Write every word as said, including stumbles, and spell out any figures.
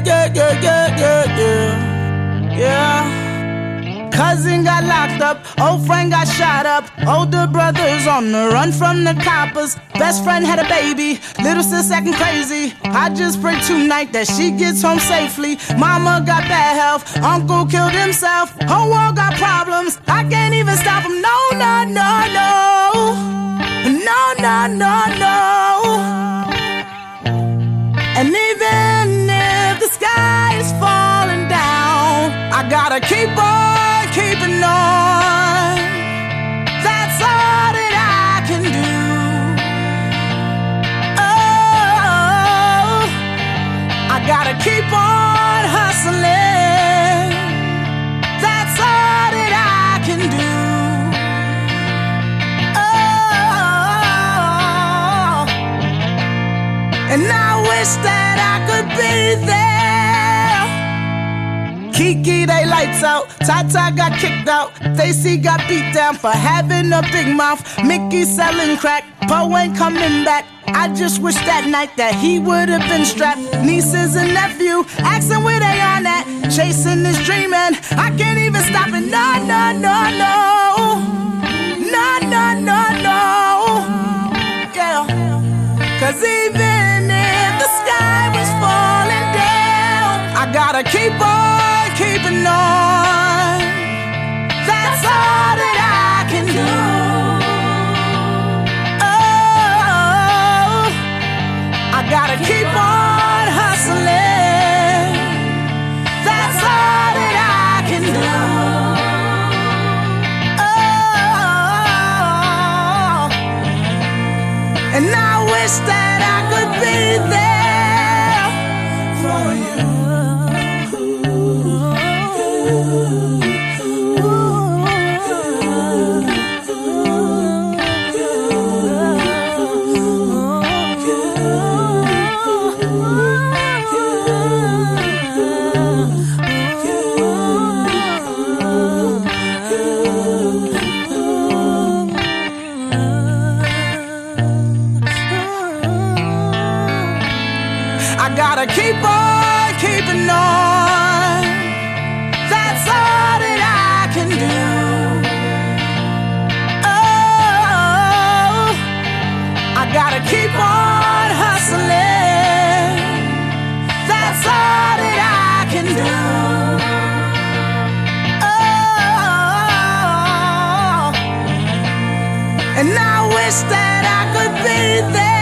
yeah, yeah, yeah, yeah, yeah. Yeah. Cousin got locked up, old friend got shot up. Older brother's on the run from the coppers. Best friend had a baby, little sis acting crazy. I just pray tonight that she gets home safely. Mama got bad health, uncle killed himself. Whole world got problems, I can't even stop him. No, no, no, no. No, no, no, no. And even if the sky is falling down, I gotta keep on keeping on. That's all that I can do. Oh, I gotta keep on hustling. That's all that I can do. Oh, and I wish that I could be there. Kiki, they lights out. Tata got kicked out. Stacy got beat down for having a big mouth. Mickey selling crack. Poe ain't coming back. I just wish that night that he would have been strapped. Nieces and nephew asking where they on at. Chasing this dream and I can't even stop it. No, no, no, no. No, no, no, no. Yeah. Cause even if the sky was falling down, I gotta keep on keeping on. That's all that I can do. Oh, I gotta keep on hustling. That's all that I can do. Oh, and I wish that I could be there for you. I gotta keep on keeping on. That's all that I can do. Oh, I gotta keep on hustling. That's all that I can do. Oh, and I wish that I could be there.